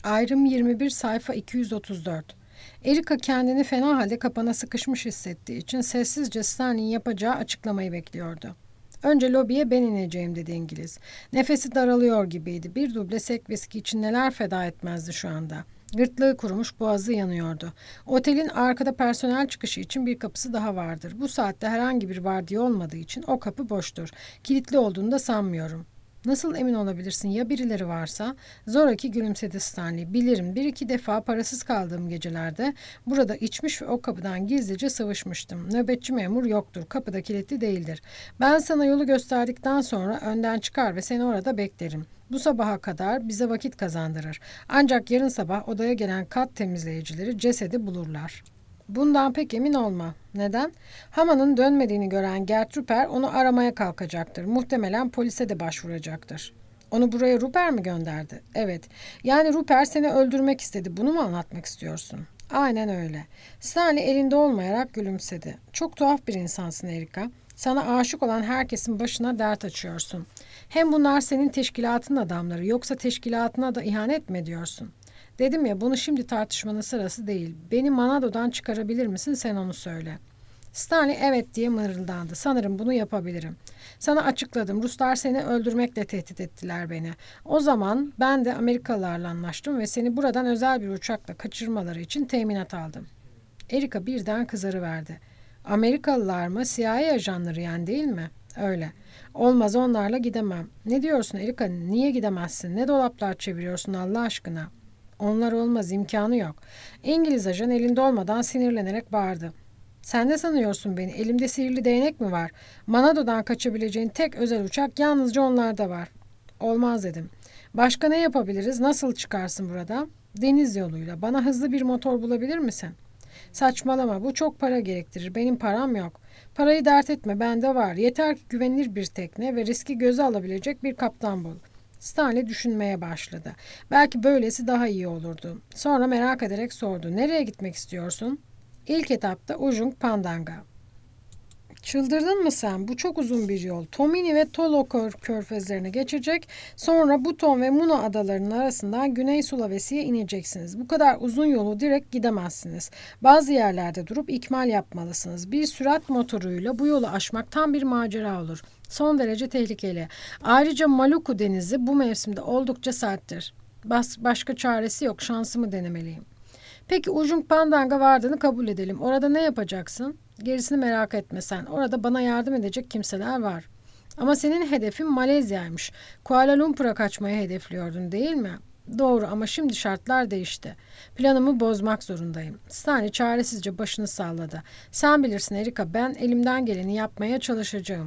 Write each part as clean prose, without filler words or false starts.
Ayrım 21 sayfa 234. Erika kendini fena halde kapana sıkışmış hissettiği için sessizce Stanley'in yapacağı açıklamayı bekliyordu. Önce lobiye ben ineceğim dedi İngiliz. Nefesi daralıyor gibiydi. Bir duble sek viski için neler feda etmezdi şu anda. Gırtlağı kurumuş, boğazı yanıyordu. Otelin arkada personel çıkışı için bir kapısı daha vardır. Bu saatte herhangi bir vardiya olmadığı için o kapı boştur. Kilitli olduğunu da sanmıyorum. Nasıl emin olabilirsin ya birileri varsa? Zoraki gülümsedi Stanley. Bilirim, bir iki defa parasız kaldığım gecelerde burada içmiş ve o kapıdan gizlice sıvışmıştım. Nöbetçi memur yoktur. Kapıda kilitli değildir. Ben sana yolu gösterdikten sonra önden çıkar ve seni orada beklerim. Bu sabaha kadar bize vakit kazandırır. Ancak yarın sabah odaya gelen kat temizleyicileri cesedi bulurlar. Bundan pek emin olma. Neden? Haman'ın dönmediğini gören Gert Rüper onu aramaya kalkacaktır. Muhtemelen polise de başvuracaktır. Onu buraya Rüper mi gönderdi? Evet. Yani Rüper seni öldürmek istedi. Bunu mu anlatmak istiyorsun? Aynen öyle. Stanley elinde olmayarak gülümsedi. Çok tuhaf bir insansın Erika. Sana aşık olan herkesin başına dert açıyorsun. Hem bunlar senin teşkilatın adamları, yoksa teşkilatına da ihanet mi ediyorsun? Dedim ya, bunu şimdi tartışmanın sırası değil. Beni Manado'dan çıkarabilir misin, sen onu söyle. Stanley evet diye mırıldandı. Sanırım bunu yapabilirim. Sana açıkladım. Ruslar seni öldürmekle tehdit ettiler beni. O zaman ben de Amerikalılarla anlaştım ve seni buradan özel bir uçakla kaçırmaları için teminat aldım. Erika birden kızarıverdi. Amerikalılar mı? CIA ajanları yani, değil mi? Öyle. Olmaz, onlarla gidemem. Ne diyorsun Erika? Niye gidemezsin? Ne dolaplar çeviriyorsun Allah aşkına? Onlar olmaz, imkanı yok. İngiliz ajan elinde olmadan sinirlenerek bağırdı. Sen ne sanıyorsun beni? Elimde sihirli değnek mi var? Manado'dan kaçabileceğin tek özel uçak yalnızca onlarda var. Olmaz dedim. Başka ne yapabiliriz? Nasıl çıkarsın burada? Deniz yoluyla. Bana hızlı bir motor bulabilir misin? Saçmalama, bu çok para gerektirir. Benim param yok. Parayı dert etme, bende var. Yeter ki güvenilir bir tekne ve riski göze alabilecek bir kaptan bul. Stanley düşünmeye başladı. Belki böylesi daha iyi olurdu. Sonra merak ederek sordu. Nereye gitmek istiyorsun? İlk etapta Ujung Pandang'a. Çıldırdın mı sen? Bu çok uzun bir yol. Tomini ve Tolo körfezlerine geçecek. Sonra Buton ve Muno adalarının arasından Güney Sulawesi'ye ineceksiniz. Bu kadar uzun yolu direkt gidemezsiniz. Bazı yerlerde durup ikmal yapmalısınız. Bir sürat motoruyla bu yolu aşmak tam bir macera olur. Son derece tehlikeli. Ayrıca Maluku denizi bu mevsimde oldukça serttir. Başka çaresi yok. Şansımı denemeliyim. Peki Ujung Pandang'a vardığını kabul edelim. Orada ne yapacaksın? Gerisini merak etme sen. Orada bana yardım edecek kimseler var. Ama senin hedefin Malezya'ymış. Kuala Lumpur'a kaçmayı hedefliyordun, değil mi? Doğru, ama şimdi şartlar değişti. Planımı bozmak zorundayım. Stanley çaresizce başını salladı. Sen bilirsin Erika, ben elimden geleni yapmaya çalışacağım.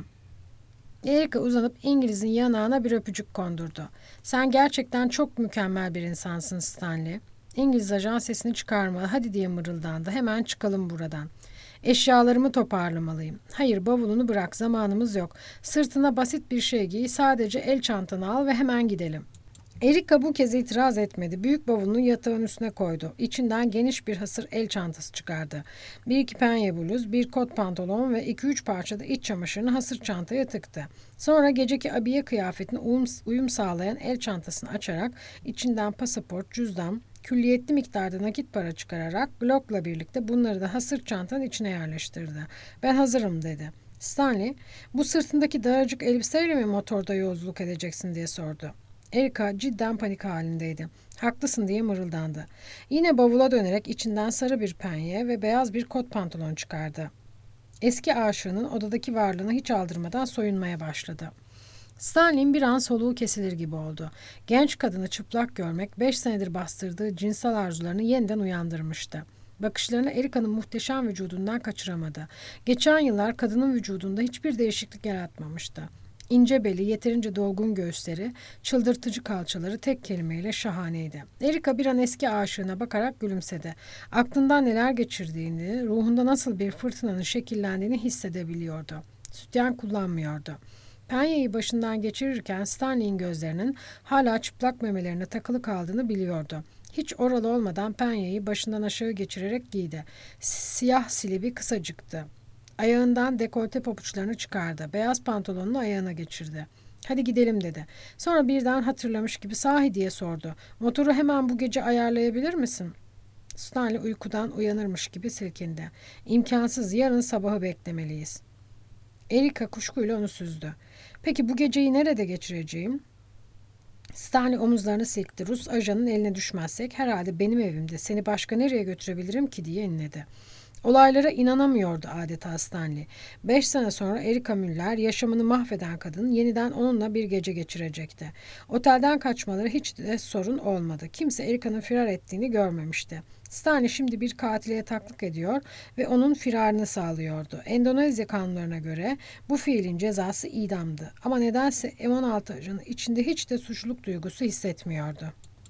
Erika uzanıp İngiliz'in yanağına bir öpücük kondurdu. Sen gerçekten çok mükemmel bir insansın Stanley. İngiliz ajan sesini çıkarmadı. Hadi diye mırıldandı. Hemen çıkalım buradan. Eşyalarımı toparlamalıyım. Hayır, bavulunu bırak, zamanımız yok. Sırtına basit bir şey giy, sadece el çantanı al ve hemen gidelim. Erika bu kez itiraz etmedi. Büyük bavulunu yatağın üstüne koydu. İçinden geniş bir hasır el çantası çıkardı. Bir iki penye bluz, bir kot pantolon ve 2-3 parça da iç çamaşırını hasır çantaya tıktı. Sonra geceki abiye kıyafetine uyum sağlayan el çantasını açarak içinden pasaport, cüzdan, külliyetli miktarda nakit para çıkararak Glock'la birlikte bunları da hasır çantanın içine yerleştirdi. Ben hazırım dedi. Stanley, bu sırtındaki daracık elbiseyle mi motorda yolculuk edeceksin diye sordu. Erika cidden panik halindeydi. Haklısın diye mırıldandı. Yine bavula dönerek içinden sarı bir penye ve beyaz bir kot pantolon çıkardı. Eski aşığının odadaki varlığını hiç aldırmadan soyunmaya başladı. Stanley'in bir an soluğu kesilir gibi oldu. Genç kadını çıplak görmek 5 senedir bastırdığı cinsel arzularını yeniden uyandırmıştı. Bakışlarını Erika'nın muhteşem vücudundan kaçıramadı. Geçen yıllar kadının vücudunda hiçbir değişiklik yaratmamıştı. İnce beli, yeterince dolgun göğüsleri, çıldırtıcı kalçaları tek kelimeyle şahaneydi. Erika bir an eski aşığına bakarak gülümsedi. Aklından neler geçirdiğini, ruhunda nasıl bir fırtınanın şekillendiğini hissedebiliyordu. Sütyen kullanmıyordu. Penyeyi başından geçirirken Stanley'in gözlerinin hala çıplak memelerine takılı kaldığını biliyordu. Hiç oralı olmadan penyeyi başından aşağı geçirerek giydi. Siyah silibi kısacıktı. Ayağından dekolte pabuçlarını çıkardı. Beyaz pantolonunu ayağına geçirdi. Hadi gidelim dedi. Sonra birden hatırlamış gibi sahi diye sordu. Motoru hemen bu gece ayarlayabilir misin? Stanley uykudan uyanırmış gibi silkindi. İmkansız, yarın sabahı beklemeliyiz. Erika kuşkuyla onu süzdü. Peki bu geceyi nerede geçireceğim? Stanley omuzlarını silkti. Rus ajanın eline düşmezsek herhalde benim evimde. Seni başka nereye götürebilirim ki diye inledi. Olaylara inanamıyordu adeta Stanley. 5 sene sonra Erika Müller, yaşamını mahveden kadın, yeniden onunla bir gece geçirecekti. Otelden kaçmaları hiç de sorun olmadı. Kimse Erika'nın firar ettiğini görmemişti. Stanley şimdi bir katile yataklık ediyor ve onun firarını sağlıyordu. Endonezya kanunlarına göre bu fiilin cezası idamdı. Ama nedense M16 ajanı içinde hiç de suçluluk duygusu hissetmiyordu.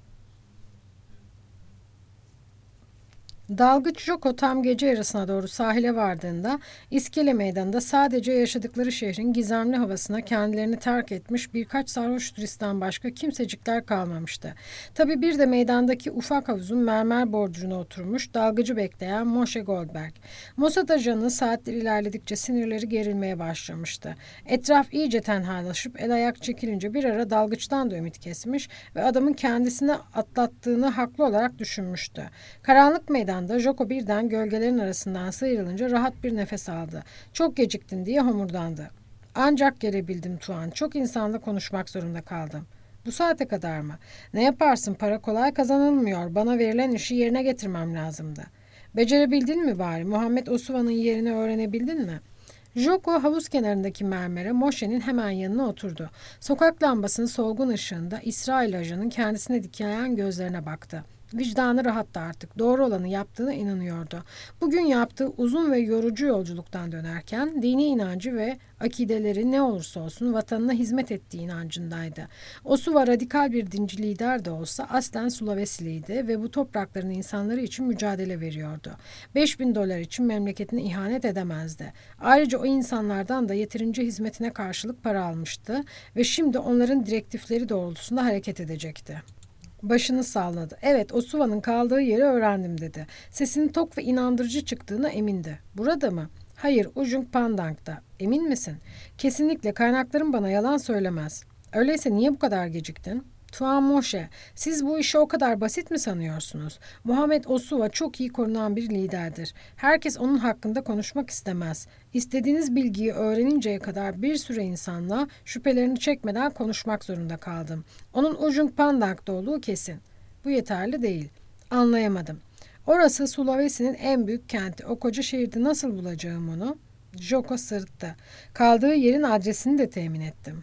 Dalgıç Joko tam gece yarısına doğru sahile vardığında İskele Meydanı'nda sadece yaşadıkları şehrin gizemli havasına kendilerini terk etmiş birkaç sarhoş turistten başka kimsecikler kalmamıştı. Tabii bir de meydandaki ufak havuzun mermer borcuna oturmuş dalgıcı bekleyen Moshe Goldberg. Mossad ajanının saatler ilerledikçe sinirleri gerilmeye başlamıştı. Etraf iyice tenhalaşıp el ayak çekilince bir ara dalgıçtan da ümit kesmiş ve adamın kendisini atlattığını haklı olarak düşünmüştü. Karanlık meydanda Joko birden gölgelerin arasından sıyrılınca rahat bir nefes aldı. Çok geciktin diye homurdandı. Ancak gelebildim Tuan. Çok insanla konuşmak zorunda kaldım. Bu saate kadar mı? Ne yaparsın? Para kolay kazanılmıyor. Bana verilen işi yerine getirmem lazımdı. Becerebildin mi bari? Muhammed Osuva'nın yerini öğrenebildin mi? Joko havuz kenarındaki mermere Moshe'nin hemen yanına oturdu. Sokak lambasının solgun ışığında İsrail ajanın kendisine dikilen gözlerine baktı. Vicdanı rahattı artık. Doğru olanı yaptığına inanıyordu. Bugün yaptığı uzun ve yorucu yolculuktan dönerken dini inancı ve akideleri ne olursa olsun vatanına hizmet ettiği inancındaydı. Osuva radikal bir dinci lider de olsa aslen Sulavesiliydi ve bu toprakların insanları için mücadele veriyordu. 5.000 dolar için memleketine ihanet edemezdi. Ayrıca o insanlardan da yeterince hizmetine karşılık para almıştı ve şimdi onların direktifleri doğrultusunda hareket edecekti. Başını salladı. Evet, Osuva'nın kaldığı yeri öğrendim dedi. Sesinin tok ve inandırıcı çıktığına emindi. Burada mı? Hayır, Ujung Pandang'da. Emin misin? Kesinlikle, kaynaklarım bana yalan söylemez. Öyleyse niye bu kadar geciktin? Tuan Moshe, siz bu işi o kadar basit mi sanıyorsunuz? Muhammed Osuva çok iyi korunan bir liderdir. Herkes onun hakkında konuşmak istemez. İstediğiniz bilgiyi öğreninceye kadar bir süre insanla şüphelerini çekmeden konuşmak zorunda kaldım. Onun Ujung Pandang'da olduğu kesin. Bu yeterli değil. Anlayamadım. Orası Sulawesi'nin en büyük kenti. O koca şehirde nasıl bulacağım onu? Joko sırıttı. Kaldığı yerin adresini de temin ettim.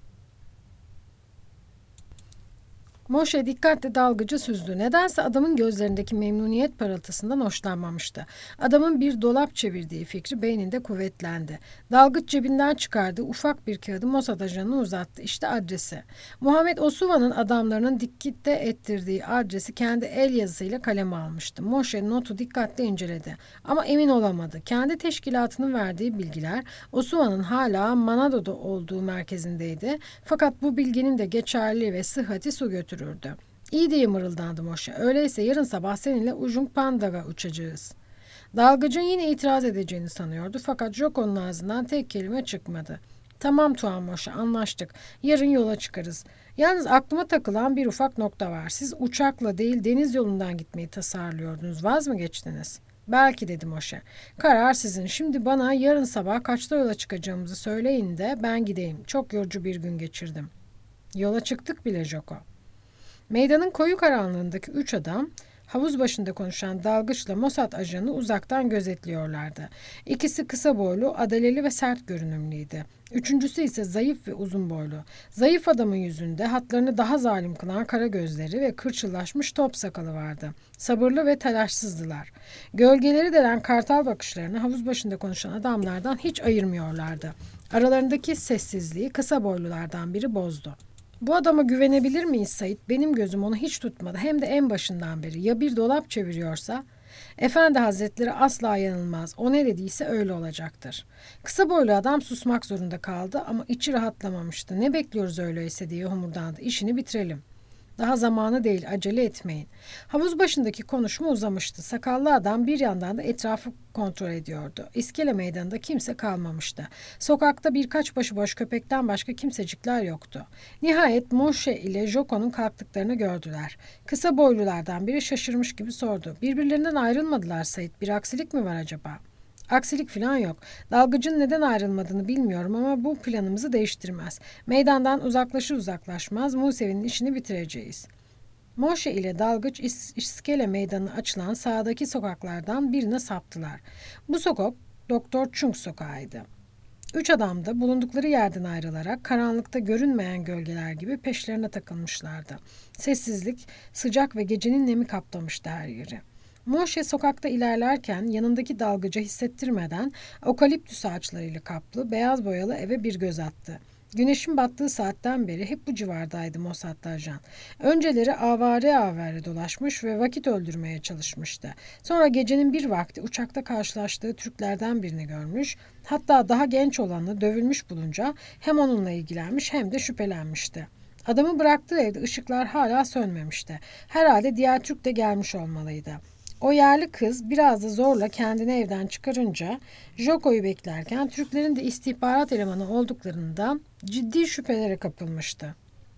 Moshe dikkatle dalgıcı süzdü. Nedense adamın gözlerindeki memnuniyet parıltısından hoşlanmamıştı. Adamın bir dolap çevirdiği fikri beyninde kuvvetlendi. Dalgıç cebinden çıkardığı ufak bir kağıdı Mossad ajanına uzattı. İşte adresi. Muhammed Osuva'nın adamlarının dikte ettirdiği adresi kendi el yazısıyla kaleme almıştı. Moshe notu dikkatle inceledi. Ama emin olamadı. Kendi teşkilatının verdiği bilgiler Osuva'nın hala Manado'da olduğu merkezindeydi. Fakat bu bilginin de geçerli ve sıhhati su götürürdü. İyi diye mırıldandı Moshe. Öyleyse yarın sabah seninle Ujung Pandang'a uçacağız. Dalgıcın yine itiraz edeceğini sanıyordu fakat Joko'nun ağzından tek kelime çıkmadı. Tamam Tuan Moshe, anlaştık. Yarın yola çıkarız. Yalnız aklıma takılan bir ufak nokta var. Siz uçakla değil deniz yolundan gitmeyi tasarlıyordunuz. Vaz mı geçtiniz? Belki dedi Moshe. Karar sizin. Şimdi bana yarın sabah kaçta yola çıkacağımızı söyleyin de ben gideyim. Çok yorucu bir gün geçirdim. Yola çıktık bile Joko. Meydanın koyu karanlığındaki 3 adam havuz başında konuşan dalgıçla Mossad ajanı uzaktan gözetliyorlardı. İkisi kısa boylu, adaleli ve sert görünümlüydü. Üçüncüsü ise zayıf ve uzun boylu. Zayıf adamın yüzünde hatlarını daha zalim kılan kara gözleri ve kırçıllaşmış top sakalı vardı. Sabırlı ve telaşsızdılar. Gölgeleri delen kartal bakışlarını havuz başında konuşan adamlardan hiç ayırmıyorlardı. Aralarındaki sessizliği kısa boylulardan biri bozdu. Bu adama güvenebilir miyiz Sait? Benim gözüm onu hiç tutmadı. Hem de en başından beri. Ya bir dolap çeviriyorsa? Efendi Hazretleri asla yanılmaz. O ne dediyse öyle olacaktır. Kısa boylu adam susmak zorunda kaldı ama içi rahatlamamıştı. Ne bekliyoruz öyleyse diye homurdandı. İşini bitirelim. Daha zamanı değil, acele etmeyin. Havuz başındaki konuşma uzamıştı. Sakallı adam bir yandan da etrafı kontrol ediyordu. İskele meydanında kimse kalmamıştı. Sokakta birkaç başıboş köpekten başka kimsecikler yoktu. Nihayet Moshe ile Joko'nun kalktıklarını gördüler. Kısa boylulardan biri şaşırmış gibi sordu. Birbirlerinden ayrılmadılar Sait. Bir aksilik mi var acaba? Aksilik falan yok. Dalgıcın neden ayrılmadığını bilmiyorum ama bu planımızı değiştirmez. Meydandan uzaklaşır uzaklaşmaz Musevi'nin işini bitireceğiz. Moshe ile dalgıç İskele meydanı açılan sağdaki sokaklardan birine saptılar. Bu sokak Doktor Chung sokağıydı. Üç adam da bulundukları yerden ayrılarak karanlıkta görünmeyen gölgeler gibi peşlerine takılmışlardı. Sessizlik, sıcak ve gecenin nemi kaplamıştı her yeri. Moshe sokakta ilerlerken yanındaki dalgıca hissettirmeden okaliptüs ağaçlarıyla kaplı beyaz boyalı eve bir göz attı. Güneşin battığı saatten beri hep bu civardaydı Mossad'lı ajan. Önceleri avare dolaşmış ve vakit öldürmeye çalışmıştı. Sonra gecenin bir vakti uçakta karşılaştığı Türklerden birini görmüş, hatta daha genç olanı dövülmüş bulunca hem onunla ilgilenmiş hem de şüphelenmişti. Adamı bıraktığı evde ışıklar hala sönmemişti. Herhalde diğer Türk de gelmiş olmalıydı. O yerli kız biraz da zorla kendini evden çıkarınca Joko'yu beklerken Türklerin de istihbarat elemanı olduklarından ciddi şüphelere kapılmıştı.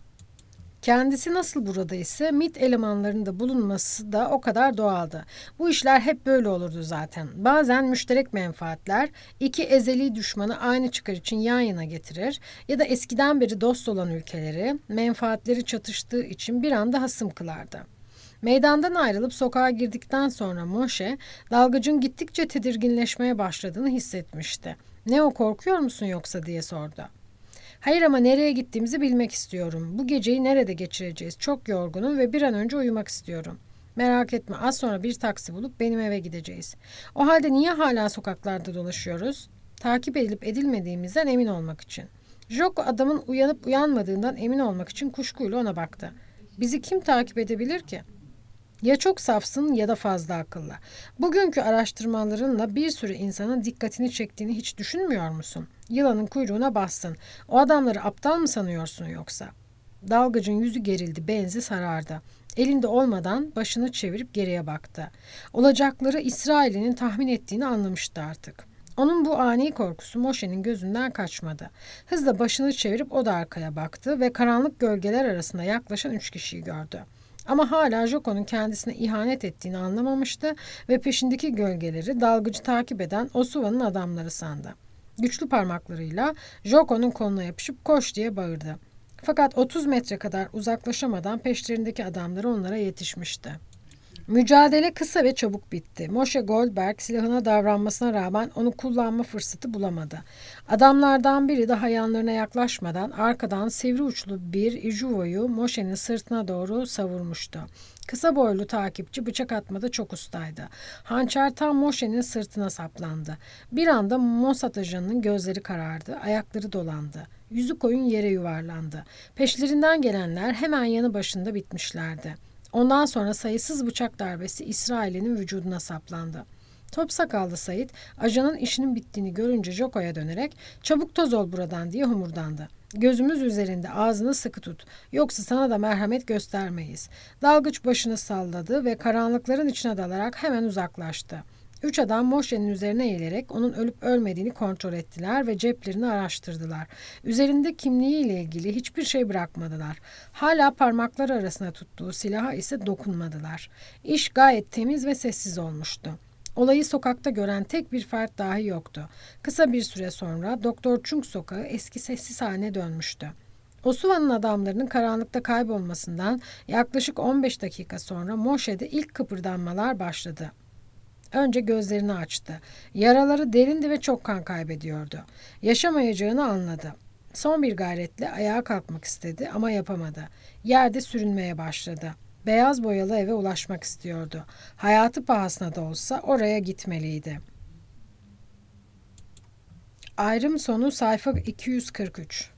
Kendisi nasıl burada ise MİT elemanlarında bulunması da o kadar doğaldı. Bu işler hep böyle olurdu zaten. Bazen müşterek menfaatler iki ezeli düşmanı aynı çıkar için yan yana getirir ya da eskiden beri dost olan ülkeleri menfaatleri çatıştığı için bir anda hasım kılardı. Meydandan ayrılıp sokağa girdikten sonra Moshe, dalgıcın gittikçe tedirginleşmeye başladığını hissetmişti. "Ne o, korkuyor musun yoksa?" diye sordu. "Hayır ama nereye gittiğimizi bilmek istiyorum. Bu geceyi nerede geçireceğiz? Çok yorgunum ve bir an önce uyumak istiyorum." "Merak etme, az sonra bir taksi bulup benim eve gideceğiz." "O halde niye hala sokaklarda dolaşıyoruz?" "Takip edilip edilmediğimizden emin olmak için." Joko adamın uyanıp uyanmadığından emin olmak için kuşkuyla ona baktı. "Bizi kim takip edebilir ki?" "Ya çok safsın ya da fazla akıllı. Bugünkü araştırmalarınla bir sürü insanın dikkatini çektiğini hiç düşünmüyor musun? Yılanın kuyruğuna bastın. O adamları aptal mı sanıyorsun yoksa?" Dalgıcın yüzü gerildi, benzi sarardı. Elinde olmadan başını çevirip geriye baktı. Olacakları İsrail'in tahmin ettiğini anlamıştı artık. Onun bu ani korkusu Moshe'nin gözünden kaçmadı. Hızla başını çevirip o da arkaya baktı ve karanlık gölgeler arasında yaklaşan 3 kişiyi gördü. Ama hala Joko'nun kendisine ihanet ettiğini anlamamıştı ve peşindeki gölgeleri dalgıcı takip eden Osuva'nın adamları sandı. Güçlü parmaklarıyla Joko'nun koluna yapışıp "Koş!" diye bağırdı. Fakat 30 metre kadar uzaklaşamadan peşlerindeki adamları onlara yetişmişti. Mücadele kısa ve çabuk bitti. Moshe Goldberg silahına davranmasına rağmen onu kullanma fırsatı bulamadı. Adamlardan biri daha yanlarına yaklaşmadan arkadan sivri uçlu bir ijuvoyu Moshe'nin sırtına doğru savurmuştu. Kısa boylu takipçi bıçak atmada çok ustaydı. Hançer tam Moshe'nin sırtına saplandı. Bir anda Mossad ajanının gözleri karardı, ayakları dolandı. Yüzü koyun yere yuvarlandı. Peşlerinden gelenler hemen yanı başında bitmişlerdi. Ondan sonra sayısız bıçak darbesi İsrail'in vücuduna saplandı. Top sakallı Said, ajanın işinin bittiğini görünce Joko'ya dönerek "Çabuk toz ol buradan" diye homurdandı. "Gözümüz üzerinde, ağzını sıkı tut. Yoksa sana da merhamet göstermeyiz." Dalgıç başını salladı ve karanlıkların içine dalarak hemen uzaklaştı. 3 adam Moshe'nin üzerine eğilerek onun ölüp ölmediğini kontrol ettiler ve ceplerini araştırdılar. Üzerinde kimliğiyle ilgili hiçbir şey bırakmadılar. Hala parmakları arasına tuttuğu silaha ise dokunmadılar. İş gayet temiz ve sessiz olmuştu. Olayı sokakta gören tek bir fert dahi yoktu. Kısa bir süre sonra Doktor Chung sokağı eski sessiz haline dönmüştü. Osuva'nın adamlarının karanlıkta kaybolmasından yaklaşık 15 dakika sonra Moshe'de ilk kıpırdanmalar başladı. Önce gözlerini açtı. Yaraları derindi ve çok kan kaybediyordu. Yaşamayacağını anladı. Son bir gayretle ayağa kalkmak istedi ama yapamadı. Yerde sürünmeye başladı. Beyaz boyalı eve ulaşmak istiyordu. Hayatı pahasına da olsa oraya gitmeliydi. Ayrım sonu sayfa 243.